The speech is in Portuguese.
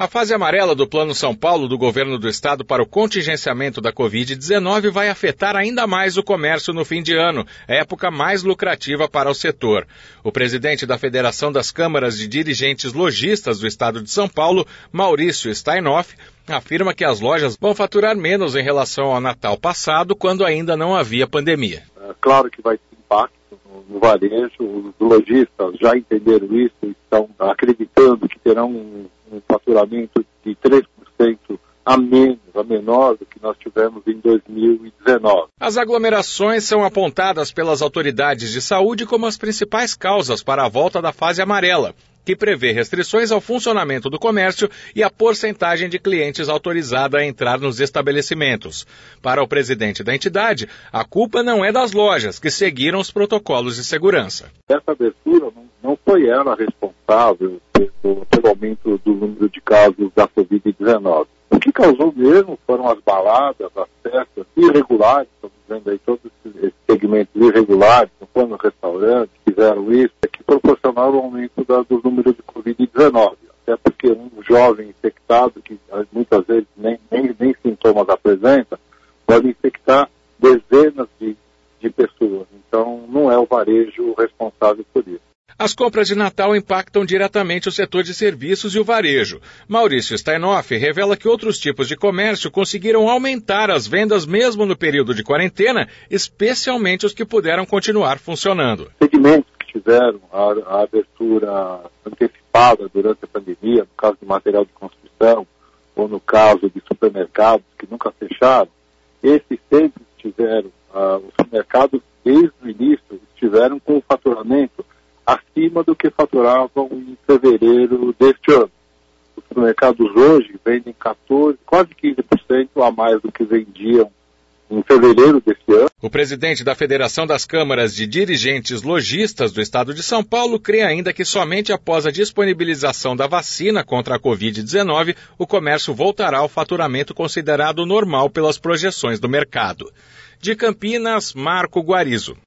A fase amarela do Plano São Paulo do governo do estado para o contingenciamento da Covid-19 vai afetar ainda mais o comércio no fim de ano, época mais lucrativa para o setor. O presidente da Federação das Câmaras de Dirigentes Lojistas do estado de São Paulo, Maurício Steinoff, afirma que as lojas vão faturar menos em relação ao Natal passado, quando ainda não havia pandemia. Claro que vai ter impacto no varejo, os lojistas já entenderam isso e estão acreditando que terão um faturamento de 3% a menor do que nós tivemos em 2019. As aglomerações são apontadas pelas autoridades de saúde como as principais causas para a volta da fase amarela, que prevê restrições ao funcionamento do comércio e a porcentagem de clientes autorizada a entrar nos estabelecimentos. Para o presidente da entidade, a culpa não é das lojas, que seguiram os protocolos de segurança. Essa abertura não foi ela responsável pelo aumento do número de casos da Covid-19. O que causou mesmo foram as baladas, as festas irregulares, estamos vendo aí todos esses segmentos irregulares, não foram nos restaurantes, fizeram isso, que proporcionaram o aumento do número de Covid-19. Até porque um jovem infectado, que muitas vezes nem sintomas apresenta, pode infectar dezenas de pessoas. Então, não é o varejo responsável por isso. As compras de Natal impactam diretamente o setor de serviços e o varejo. Maurício Steinoff revela que outros tipos de comércio conseguiram aumentar as vendas mesmo no período de quarentena, especialmente os que puderam continuar funcionando. Segmentos que tiveram a abertura antecipada durante a pandemia, no caso de material de construção, ou no caso de supermercados que nunca fecharam, esses sempre tiveram, os supermercados desde o início estiveram com o faturamento acima do que faturavam em fevereiro deste ano. Os supermercados hoje vendem quase 15% a mais do que vendiam em fevereiro deste ano. O presidente da Federação das Câmaras de Dirigentes Lojistas do estado de São Paulo crê ainda que somente após a disponibilização da vacina contra a Covid-19 o comércio voltará ao faturamento considerado normal pelas projeções do mercado. De Campinas, Marco Guarizo.